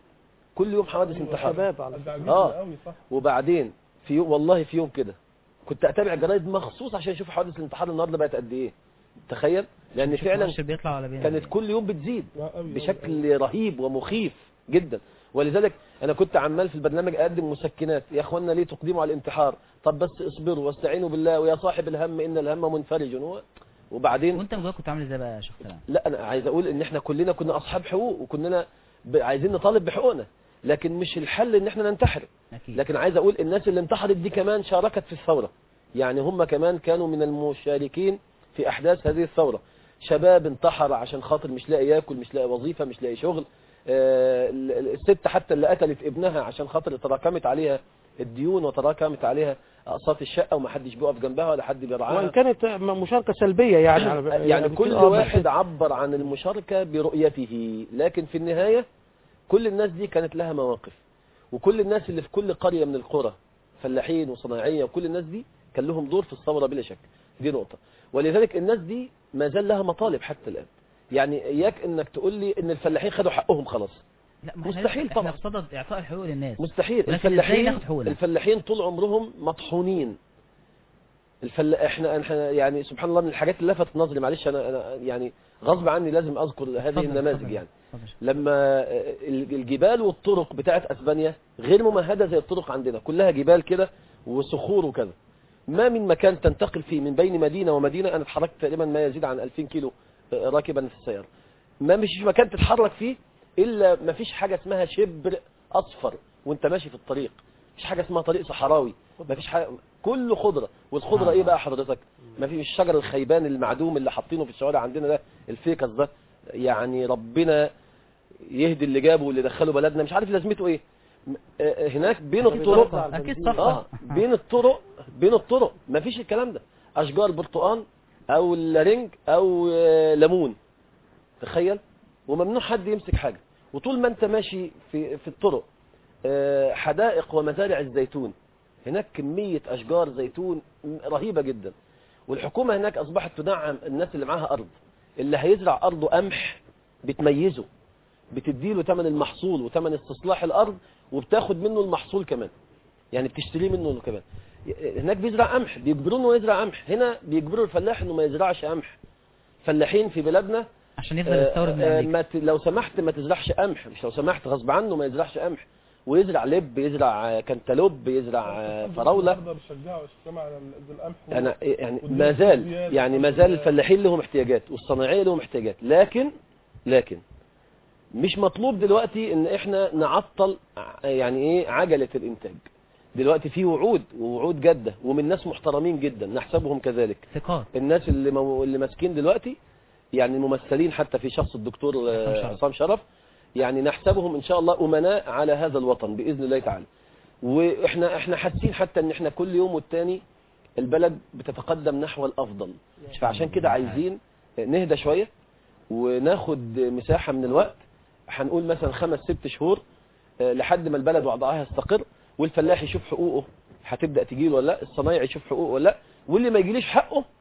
كل يوم حوادث انتحار. شباب على اه وبعدين في يوم، والله في يوم كده كنت اتابع الجرايد مخصوص عشان اشوف حوادث الانتحار النهارده بقت قد ايه. تخيل، لان فعلا بيطلع ولا بينزل. كانت كل يوم بتزيد بشكل رهيب ومخيف جدا. ولذلك انا كنت عمال في البرنامج اقدم مسكنات، يا اخوانا ليه تقدموا على الانتحار؟ طب بس اصبروا واستعينوا بالله، ويا صاحب الهم ان الهم منفرج. وبعدين وانت جواك كنت عامل ازاي بقى يا شيخ سلام؟ لا انا عايز اقول ان احنا كلنا كنا اصحاب حقوق، وكنا عايزين نطالب بحقوقنا، لكن مش الحل ان احنا ننتحر. أكيد. لكن عايز اقول الناس اللي انتحرت دي كمان شاركت في الثورة، يعني هم كمان كانوا من المشاركين في احداث هذه الثورة. شباب انتحر عشان خاطر مش لاقي ياكل، مش لاقي وظيفة، مش لاقي شغل. آه الست حتى اللي قتلت ابنها عشان خاطر تراكمت عليها الديون وتراكمت عليها اقساط الشقة وما حدش بيقف جنبها ولا حد بيرعاها، وان كانت مشاركة سلبية يعني يعني, يعني كل واحد عبر عن المشاركة برؤيته، لكن في النهاية كل الناس دي كانت لها مواقف، وكل الناس اللي في كل قرية من القرى فلاحين وصناعية وكل الناس دي كان لهم دور في الثورة بلا شك. دي نقطة. ولذلك الناس دي ما زال لها مطالب حتى الآن. يعني إياك إنك تقول لي إن الفلاحين خدوا حقهم خلاص، لا مستحيل طبعا. احنا بصدد اعطاء الحقوق للناس، مستحيل. الفلاحين الفلاحين طول عمرهم مطحونين. الفل... احنا احنا يعني سبحان الله من الحاجات اللي لفتت نظري، معلش انا انا يعني غصب عني لازم اذكر هذه النماذج. يعني لما الجبال والطرق بتاعت اسبانيا غير ممهده زي الطرق عندنا، كلها جبال كده وصخور وكذا، ما من مكان تنتقل فيه من بين مدينه ومدينه. انا اتحركت تقريبا ما يزيد عن ألفين كيلو راكبا في السياره، ما مش مكان تتحرك فيه الا ما فيش حاجه اسمها شبر اصفر وانت ماشي في الطريق، مفيش حاجه اسمها طريق صحراوي، مفيش حاجه، كله خضره. والخضره آه. ايه بقى حضرتك؟ ما فيش الشجر الخيبان المعدوم اللي حاطينه في الشوارع عندنا ده، الفيكس ده، يعني ربنا يهدي اللي جابه واللي دخله بلدنا، مش عارف لازمته ايه. هناك بين الطرق اكيد اه بين الطرق بين الطرق مفيش الكلام ده، اشجار برتقان او لارنج او ليمون، تخيل، وممنوع حد يمسك حاجه. وطول ما انت ماشي في في الطرق حدائق ومزارع الزيتون، هناك كمية أشجار زيتون رهيبة جدا. والحكومة هناك أصبحت تدعم الناس اللي معاها أرض، اللي هيزرع أرضه قمح بتميزه، بتديله ثمن المحصول وثمن استصلاح الأرض، وبتاخد منه المحصول كمان، يعني بتشتريه منه كمان. هناك بيزرع قمح، بيجبروا انه يزرع قمح، هنا بيجبروا الفلاح انه ما يزرعش قمح. فلاحين في بلادنا عشان يفضل يستورد من أمريكا. لو سمحت ما تزرعش قمح، مش لو سمحت غصب عنه ما يزرعش قمح، ويزرع لب، يزرع كنتالوب، يزرع فراولة. أنا يعني ما زال يعني ما زال الفلاحين لهم احتياجات والصناعية لهم احتياجات، لكن لكن مش مطلوب دلوقتي ان احنا نعطل يعني ايه عجلة الانتاج. دلوقتي في وعود ووعود جادة ومن ناس محترمين جدا نحسبهم كذلك، ثقات. الناس اللي مو... اللي ماسكين دلوقتي يعني ممثلين حتى في شخص الدكتور عصام شرف، يعني نحسبهم ان شاء الله امناء على هذا الوطن باذن الله تعالى. واحنا احنا حاسين حتى ان احنا كل يوم والتاني البلد بتتقدم نحو الافضل، فعشان كده عايزين نهدى شويه وناخد مساحه من الوقت. هنقول مثلا خمس ست شهور لحد ما البلد وضعها يستقر، والفلاح يشوف حقوقه هتبدا تجيله ولا لا، الصنايعي يشوف حقوقه ولا لا، واللي ما يجيليش حقه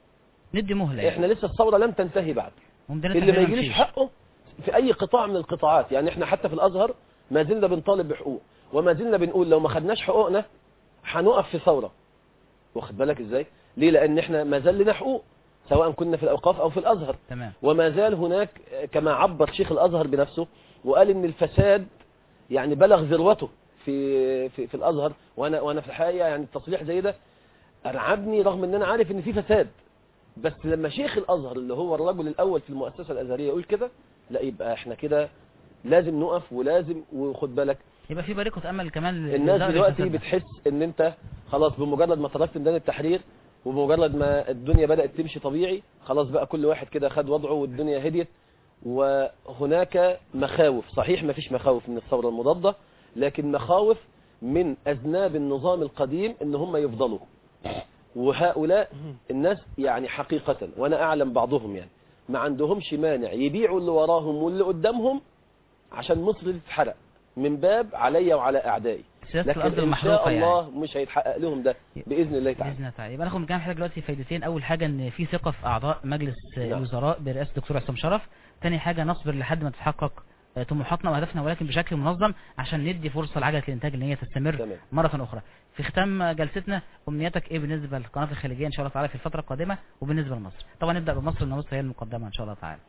ندي مهله احنا لسه الثوره لم تنتهي بعد. ممكن اللي ما يجيليش حقه في اي قطاع من القطاعات، يعني احنا حتى في الازهر ما زلنا بنطالب بحقوق، وما زلنا بنقول لو ما خدناش حقوقنا هنقف في ثوره. واخد بالك ازاي؟ ليه؟ لان احنا ما زال لنا حقوق سواء كنا في الاوقاف او في الازهر. تمام. وما زال هناك كما عبر شيخ الازهر بنفسه وقال ان الفساد يعني بلغ ذروته في في في الازهر، وانا وانا في الحقيقه يعني التصريح زي ده ارعبني رغم ان انا عارف ان في فساد، بس لما شيخ الازهر اللي هو الرجل الاول في المؤسسه الازهريه يقول كده، لا يبقى احنا كده لازم نقف ولازم. وخد بالك يبقى في بريقه امل كمان. الناس دلوقتي بتحس ان انت خلاص بمجرد ما تركت ميدان التحرير وبمجرد ما الدنيا بدات تمشي طبيعي خلاص بقى كل واحد كده خد وضعه والدنيا هديت. وهناك مخاوف، صحيح ما فيش مخاوف من الثوره المضاده، لكن مخاوف من اذناب النظام القديم ان هم يفضلوا. وهؤلاء الناس يعني حقيقة وأنا أعلم بعضهم يعني ما عندهمش مانع يبيعوا اللي وراهم واللي قدامهم عشان مصر تتحرق من باب عليا وعلى أعدائي، لكن إن شاء الله يعني مش هيتحقق لهم ده بإذن الله تعالى. بإذن الله تعالى. يبقى ناخد من كلام حضرتك دلوقتي فايدتين. أول حاجة إن في ثقة في أعضاء مجلس الوزراء برئاسة الدكتور عصام شرف. ثاني حاجة نصبر لحد ما تتحقق طموحاتنا وهدفنا ولكن بشكل منظم عشان ندي فرصة لعجلة الإنتاج إن هي تستمر تمام. مرة أخرى. في ختام جلستنا أمنياتك إيه بالنسبة للقناة الخليجية إن شاء الله تعالى في الفترة القادمة وبالنسبة لمصر؟ طبعا نبدأ بمصر لأن مصر هي المقدمة إن شاء الله تعالى.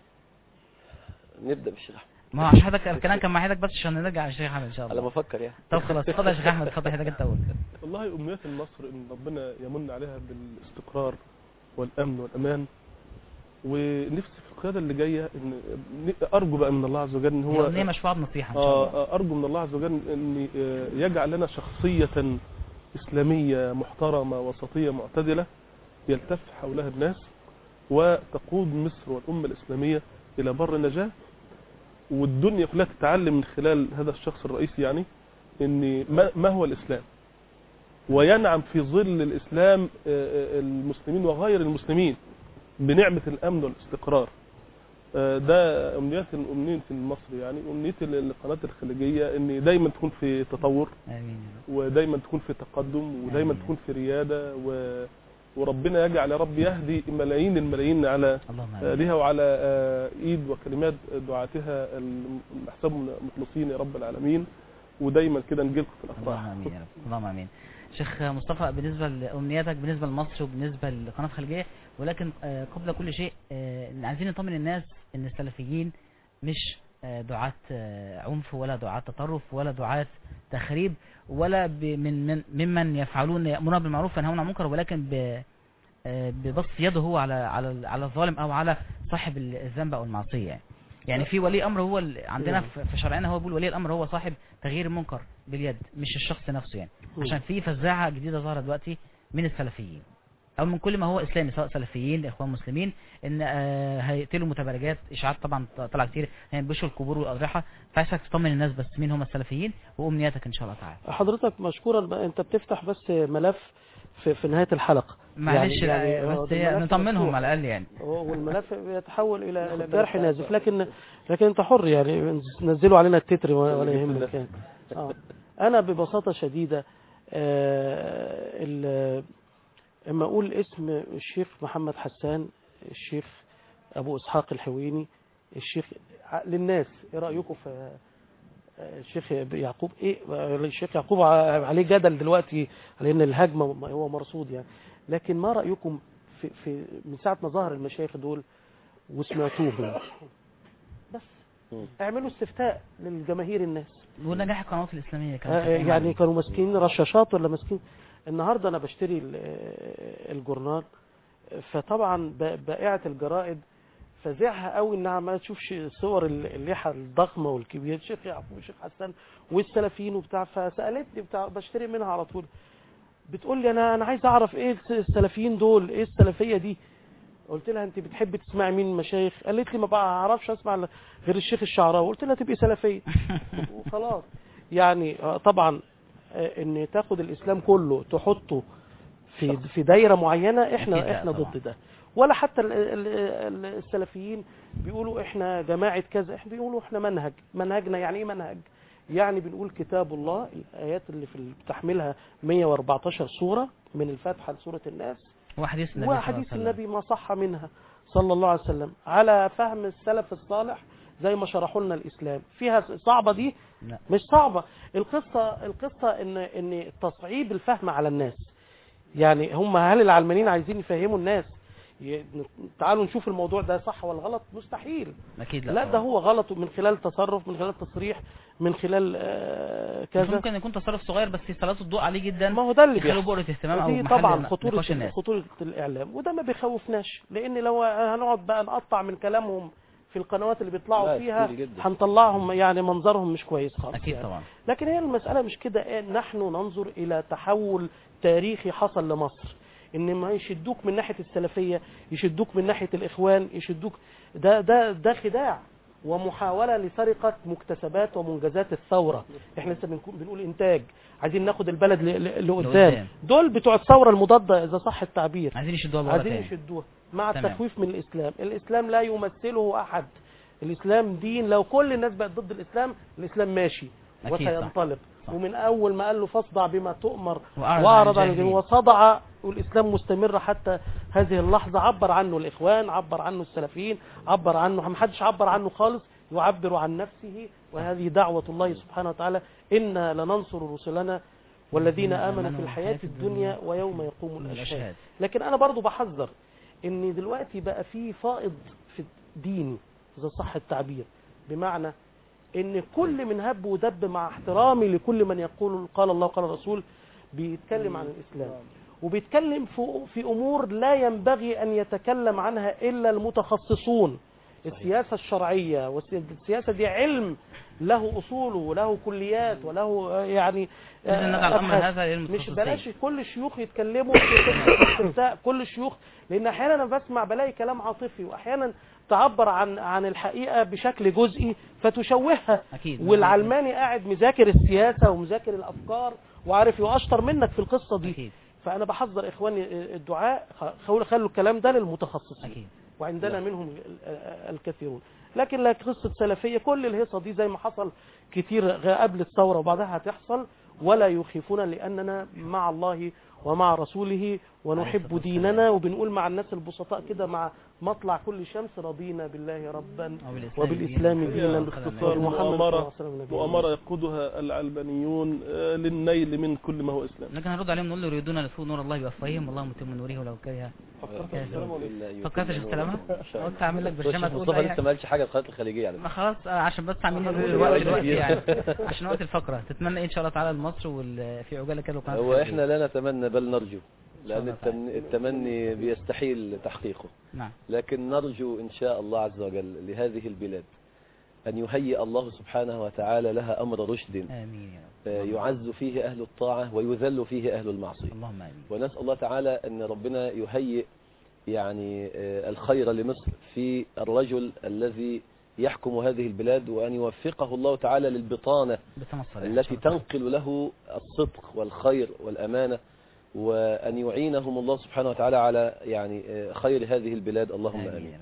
نبدأ بالشيخ أحمد. ما هو عشان حضرتك الكلام كان مع حضرتك بس عشان نرجع للشيخ أحمد إن شاء الله. أنا بفكر يعني. طب خلاص اتفضل يا شيخ أحمد، اتفضل حضرتك أنت أول. والله أمنيات النصر إن ربنا يمن عليها بالاستقرار والأمن والأمان، ونفسي في القيادة اللي جاية إن أرجو بقى من الله عز وجل إن هو هي مشروع بنصيحة إن شاء الله. آه أرجو من الله عز وجل إن يجعل لنا شخصية إسلامية محترمة وسطية معتدلة يلتف حولها الناس وتقود مصر والأمة الإسلامية إلى بر النجاة، والدنيا كلها تتعلم من خلال هذا الشخص الرئيسي يعني إن ما هو الإسلام، وينعم في ظل الإسلام المسلمين وغير المسلمين بنعمة الأمن والاستقرار. ده أمنيات أمنية مصر يعني أمنيتي للقناة الخليجية إن دايما تكون في تطور آمين. ودايما تكون في تقدم ودايما آمين. تكون في ريادة و... وربنا يجعل يا رب يهدي ملايين الملايين على بها وعلى إيد وكلمات دعاتها المحسوب مخلصين يا رب العالمين، ودايما كده نجيلكم في الأفراح. اللهم آمين يا رب. اللهم آمين. شيخ مصطفى بالنسبة لأمنياتك بالنسبة لمصر وبالنسبة للقناة الخليجية، ولكن قبل كل شيء عايزين نطمن الناس ان السلفيين مش دعاة عنف ولا دعاة تطرف ولا دعاة تخريب ولا من من ممن يفعلون يأمرون بالمعروف وينهون عن المنكر، ولكن ببسط يده هو على على على الظالم او على صاحب الذنب او المعصية يعني. يعني في ولي امر هو عندنا في شرعنا هو بيقول ولي الامر هو صاحب تغيير المنكر باليد مش الشخص نفسه يعني، عشان في فزاعة جديدة ظهرت دلوقتي من السلفيين او من كل ما هو اسلامي سواء سلفيين اخوان مسلمين ان آه هيقتلوا متبرجات، اشاعات طبعا طلع كتير هينبشوا القبور والاضرحه، فعايزك تطمن الناس بس مين هم السلفيين وامنياتك ان شاء الله تعالى. حضرتك مشكورا، انت بتفتح بس ملف في, في نهايه الحلقه معلش يعني, يعني بس نطمنهم على الاقل يعني، والملف بيتحول الى الى جرح نازف، لكن لكن انت حر يعني نزلوا علينا التتر ولا يهمك يعني. آه. انا ببساطه شديده آه اما اقول اسم الشيخ محمد حسان، الشيخ ابو اسحاق الحويني، الشيخ للناس ايه رايكم في الشيخ يعقوب؟ ايه الشيخ يعقوب عليه جدل دلوقتي على ان الهجمه هو مرصود يعني، لكن ما رايكم في, في من ساعه ما ظهر المشايخ دول وسمعتوهم؟ بس اعملوا استفتاء للجماهير الناس. ونجاح القنوات الاسلاميه كمان يعني كانوا ماسكين رشاشات ولا ماسكين؟ النهارده انا بشتري الجورنال، فطبعا بائعه الجرائد فزعها قوي انها ما تشوفش صور الليحه الضخمه والكبيره الشيخ يعقوب والشيخ حسان والسلفيين وبتاع، فسالتني بتاع بشتري منها على طول، بتقول لي انا انا عايز اعرف ايه السلفيين دول، ايه السلفيه دي؟ قلت لها انت بتحبي تسمعي مين المشايخ؟ قالت لي ما بعرفش اسمع غير الشيخ الشعراوي. قلت لها تبقي سلفيه وخلاص يعني. طبعا ان تاخد الاسلام كله تحطه في في دايره معينه، احنا احنا ضد ده، ولا حتى السلفيين بيقولوا احنا جماعه كذا، احنا بيقولوا احنا منهج. منهجنا يعني ايه منهج؟ يعني بنقول كتاب الله، الايات اللي في بتحملها مية واربعتاشر سوره من الفاتحه لسوره الناس، وحديث النبي, وحديث النبي ما صح منها صلى الله عليه وسلم على فهم السلف الصالح زي ما شرحوا لنا الإسلام. فيها صعبة دي؟ لا. مش صعبة. القصة القصة إن إن تصعيب الفهم على الناس. يعني هم هل العلمانيين عايزين يفهموا الناس ي... تعالوا نشوف الموضوع ده صح ولا غلط؟ مستحيل. أكيد لا. لا طبعا. ده هو غلط من خلال تصرف، من خلال تصريح، من خلال آه كذا. ممكن يكون تصرف صغير بس يسلط الضوء عليه جدا. ما هو ده اللي يخلوا بيحصل. بؤرة اهتمام او دي محل طبعا خطورة نقاش الناس. خطورة الإعلام، وده ما بيخوفناش، لأن لو هنقعد بقى نقطع من كلامهم في القنوات اللي بيطلعوا فيها هنطلعهم يعني منظرهم مش كويس خالص. أكيد يعني. طبعا. لكن هي المسألة مش كده. نحن ننظر إلى تحول تاريخي حصل لمصر، إن ما يشدوك من ناحية السلفية، يشدوك من ناحية الإخوان، يشدوك ده ده ده خداع ومحاولة لسرقة مكتسبات ومنجزات الثورة. احنا لسه بنقول انتاج، عايزين ناخد البلد لقدام. دول بتوع الثورة المضادة اذا صح التعبير، عايزين يشدوها عايزين يشدوها مع تمام. التخويف من الاسلام. الاسلام لا يمثله احد. الاسلام دين، لو كل الناس بقت ضد الاسلام الاسلام ماشي وسينطلق. ومن اول ما قال له فاصدع بما تؤمر واعرض عن الجاهلين وصدع، والاسلام مستمر حتى هذه اللحظه. عبر عنه الاخوان، عبر عنه السلفيين، عبر عنه ما حدش عبر عنه خالص، يعبر عن نفسه. وهذه دعوه الله سبحانه وتعالى: إنا لننصر رسلنا والذين امنوا في الحياه الدنيا ويوم يقوم الاشهاد. لكن انا برضو بحذر ان دلوقتي بقى في فائض في الدين اذا صح التعبير، بمعنى ان كل من هب ودب، مع احترامي لكل من يقول قال الله قال الرسول، بيتكلم عن الاسلام وبيتكلم في امور لا ينبغي ان يتكلم عنها الا المتخصصون. السياسه الشرعيه والسياسه دي علم له اصوله وله كليات وله يعني مش بلاش كل الشيوخ يتكلموا في كل الشيوخ، لان احيانا انا بسمع بلاقي كلام عاطفي، واحيانا تعبر عن عن الحقيقه بشكل جزئي فتشوهها. أكيد. والعلماني قاعد مذاكر السياسه ومذاكر الافكار وعارف يشطر منك في القصه دي. أكيد. فانا بحذر اخواني الدعاء، خلوا الكلام ده للمتخصصين. أكيد. وعندنا منهم الكثيرون. لكن لا قصه سلفيه، كل الهيصه دي زي ما حصل كتير قبل الثوره وبعدها هتحصل، ولا يخيفنا، لاننا مع الله ومع رسوله ونحب ديننا. وبنقول مع الناس البسطاء كده مع مطلع كل شمس: رضينا بالله ربا وبالإسلام دينا. باختصار محمد مؤامرة يقودها العلمانيون للنيل من كل ما هو إسلام. لكن هنرد عليهم نقول له: يريدون ليطفئوا نور الله بأفواههم والله متم نوره ولو كره. فكرت في كلامها؟ قلت اعمل لك برشامه تقول مصطفى لسه ما قالش حاجه القناه الخليجيه يعني. ما خلاص عشان بس عاملين الوقت دلوقتي يعني عشان وقت الفقره. تتمنى ان شاء الله تعالى لمصر وفي عجاله كده القناه. هو احنا لا نتمنى بل نرجو، لأن التمني بيستحيل تحقيقه. نعم. لكن نرجو إن شاء الله عز وجل لهذه البلاد أن يهيئ الله سبحانه وتعالى لها أمر رشد. آمين. يعز فيه أهل الطاعة ويذل فيه أهل المعصية. اللهم آمين. ونسأل الله تعالى أن ربنا يهيئ يعني الخير لمصر في الرجل الذي يحكم هذه البلاد، وأن يوفقه الله تعالى للبطانة التي تنقل له الصدق والخير والأمانة، وأن يعينهم الله سبحانه وتعالى على يعني خير هذه البلاد. اللهم آمين.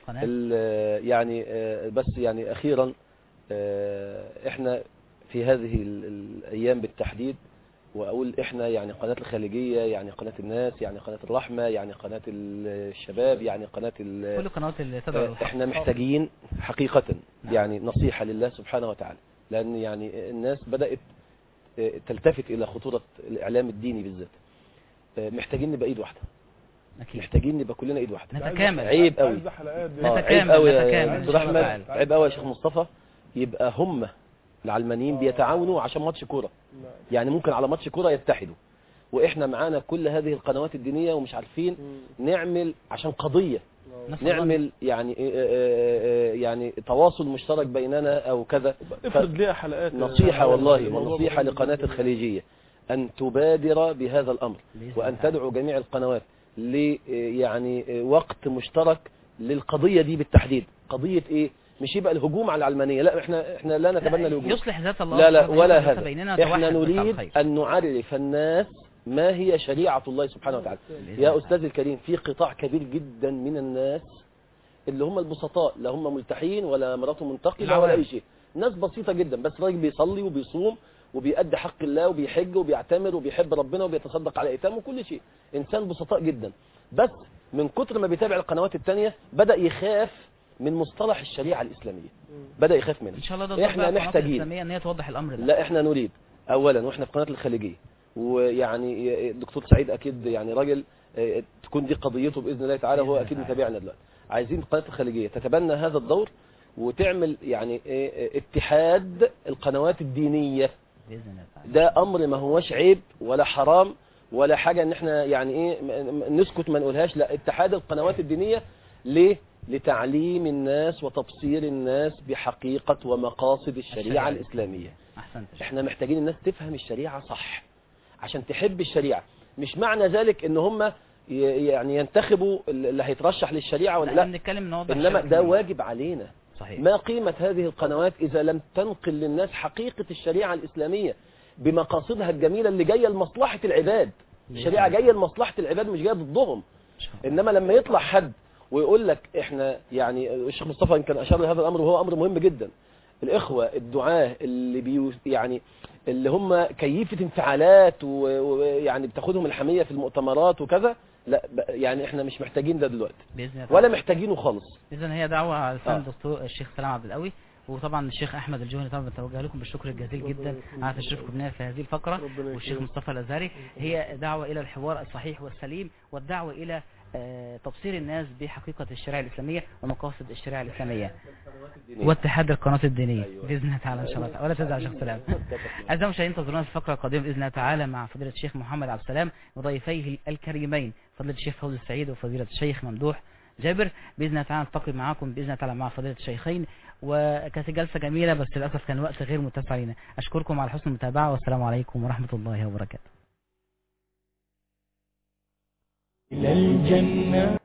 يعني بس يعني أخيرا، إحنا في هذه الأيام بالتحديد، وأقول إحنا يعني قناة الخليجية، يعني قناة الناس، يعني قناة الرحمة، يعني قناة الشباب، يعني قناة كل القنوات اللي تدعو. إحنا محتاجين حقيقة يعني نصيحة لله سبحانه وتعالى، لأن يعني الناس بدأت تلتفت إلى خطورة الإعلام الديني بالذات. محتاجين نبقى ايد واحده. أكيد. محتاجين نبقى كلنا ايد واحده. نتكامل. عيب قوي. نتكامل. عيب قوي. عيب قوي يا شيخ مصطفى يبقى هم العلمانيين بيتعاونوا عشان ماتش كوره. يعني ممكن على ماتش كوره يتحدوا، واحنا معانا كل هذه القنوات الدينيه ومش عارفين نعمل عشان قضيه، نعمل يعني يعني تواصل مشترك بيننا او كذا. افرض ليها حلقات. نصيحه والله، ونصيحه لقناه الخليجيه أن تبادر بهذا الأمر، وأن تدعو جميع القنوات ل يعني وقت مشترك للقضية دي بالتحديد. قضية إيه؟ مش يبقى الهجوم على العلمانية، لا احنا احنا لا نتبنى الهجوم، يصلح ذات الله. لا لا ولا هذا. احنا نريد أن نعرف الناس ما هي شريعة الله سبحانه وتعالى. يا أستاذ الكريم، في قطاع كبير جدا من الناس اللي هم البسطاء، لا هم ملتحين ولا مراته منتقبة ولا أي شيء، ناس بسيطة جدا، بس راجل بيصلي وبيصوم وبيأدي حق الله وبيحج وبيعتمر وبيحب ربنا وبيتصدق على ايتام وكل شيء، انسان بسطاء جدا، بس من كتر ما بيتابع القنوات التانية بدأ يخاف من مصطلح الشريعة الإسلامية، بدأ يخاف منه. ان شاء الله ده احنا محتاجين ان هي توضح الامر ده. لا احنا نريد اولا واحنا في قناة الخليجية، ويعني الدكتور سعيد اكيد يعني راجل تكون دي قضيته باذن الله تعالى، وهو اكيد متابعنا دلوقتي. عايزين قناة الخليجية تتبنى هذا الدور وتعمل يعني اتحاد القنوات الدينية باذن الله تعالى. ده امر ما هوش عيب ولا حرام ولا حاجة ان احنا يعني ايه نسكت ما نقولهاش، لا اتحاد القنوات الدينية ليه؟ لتعليم الناس وتبصير الناس بحقيقة ومقاصد الشريعة الإسلامية. أحسنت. احنا محتاجين الناس تفهم الشريعة صح عشان تحب الشريعة. مش معنى ذلك ان هم يعني ينتخبوا اللي هيترشح للشريعة ولا لا، نتكلم انما ده واجب علينا. صحيح. ما قيمة هذه القنوات إذا لم تنقل للناس حقيقة الشريعة الإسلامية بمقاصدها الجميلة اللي جاية لمصلحة العباد. الشريعة جاية لمصلحة العباد مش جاية ضدهم. إنما لما يطلع حد ويقول لك احنا يعني الشيخ مصطفى كان اشار لهذا الامر وهو امر مهم جدا. الاخوه الدعاه اللي بي يعني اللي هم كيفه انفعالات ويعني بتاخدهم الحميه في المؤتمرات وكذا، لا يعني احنا مش محتاجين ده دلوقتي باذن الله ولا محتاجين خالص. اذا هي دعوه على لسان آه. الدكتور الشيخ سلام عبد القوي، وطبعا الشيخ احمد الجوهري طبعا بتوجه لكم بالشكر الجزيل جدا على تشريفكم لنا في هذه الفقره، والشيخ مصطفى الازهري. هي دعوه الى الحوار الصحيح والسليم، والدعوه الى آه تبصير الناس بحقيقه الشريعه الاسلاميه ومقاصد الشريعه الاسلاميه واتحاد القنوات الدينيه. أيوة. باذن الله تعالى ان شاء الله، ولا تزعل يا شيخ سلام. اعزائي المشاهدين انتظرونا في الفقره القادمه باذن الله تعالى مع فضيله الشيخ محمد عبد السلام وضيفيه الكريمين فضيله الشيخ فوزي السعيد وفضيله الشيخ ممدوح جابر. باذن الله تعالى نلتقي معاكم باذن الله تعالى مع فضيله الشيخين، وكانت جلسه جميله بس للاسف كان الوقت غير متسع لنا. اشكركم على حسن المتابعه والسلام عليكم ورحمه الله وبركاته. إلى الجنة.